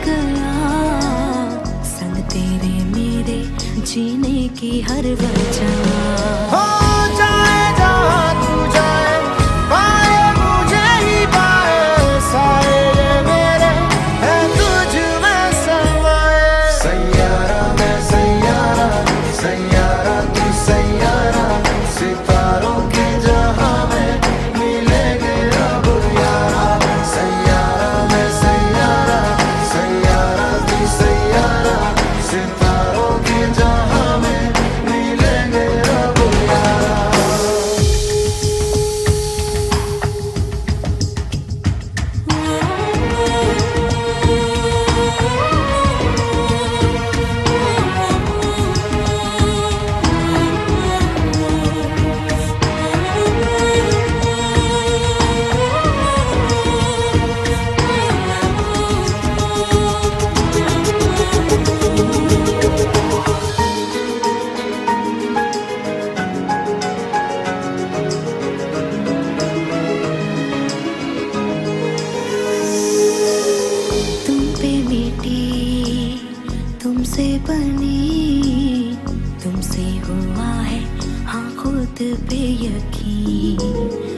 गया, संग तेरे मेरे जीने की हर वजह। हो जाए जहाँ तू जाए, पाए मुझे ही पाए, साए ये मेरे है तुझ में समाए। सैयारा मैं सैयारा, सैयारा तू सैयारा, सितारों के जहां में मिलेंगे अब यारा। सैयारा मैं सैयारा, सैयारा तू सैयारा, सितारों के जहां में मिलेंगे अब यारा। तुम पे मिटी, तुमसे बनी, तुमसे हुआ है हाँ खुद पे यकीन।